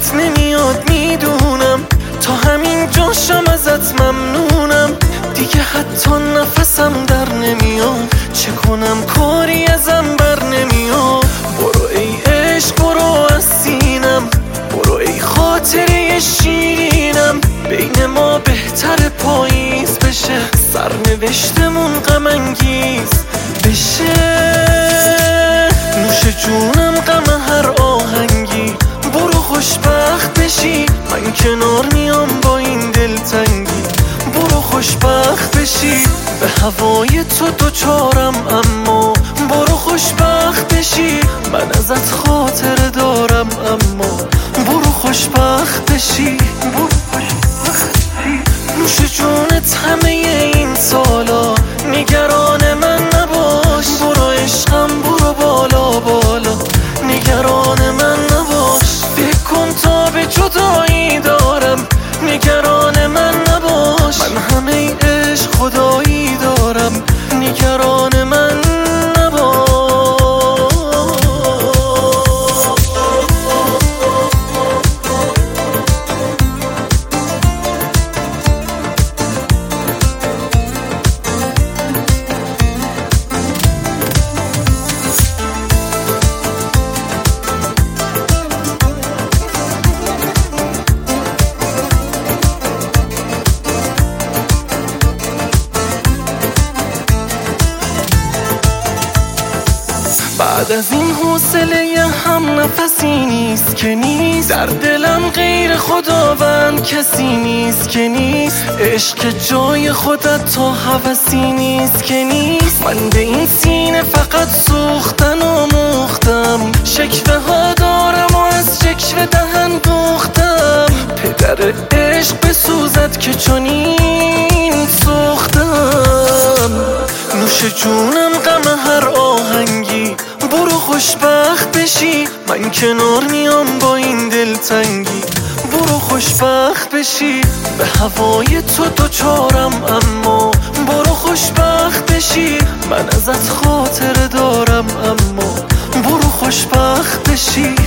بدت نمیاد میدونم، تا همین جاشم ازت ممنونم. دیگه حتی نفسم در نمیاد، چه کنم کاری ازم بر نمیاد. برو ای عشق برو از سینم، برو ای خاطره شیرینم. بین ما بهتر پاییز بشه، سرنوشتمون غم انگیز بشه. نوش جونم غم هر آهنگی، برو خوشبخت بشی، من کنار میام با این دلتنگی. برو خوشبخت بشی، به هوای تو دوچارم، اما برو خوشبخت بشی، من ازت خاطره دارم. اما برو خوشبخت بشی، برو خوشبخت بشی. نوش جونت همه این سالا، نگران من نباش. برو عشقم برو بالا بالا، نگران من نباش. فکر کن تا به جدایی دارم، نگران من نباش. من همه عشق خدایی دارم، نگران من نباش. بعد از این حوصله هم نفسی نیست که نیست، در دلم غیر خداوند کسی نیست که نیست. عشق جای خودت تا هوسی نیست که نیست. من به این سینه فقط سوختن و موختم، شکوه ها دارم و از شکوه دهن دوختم. پدر عشق بسوزد که چنین سوختم. نوش جونم غم هر آهنگی، برو خوشبخت بشی، من کنار میام با این دلتنگی. برو خوشبخت بشی، به هوای تو دوچارم، اما برو خوشبخت بشی، من ازت خاطره دارم. اما برو خوشبخت بشی.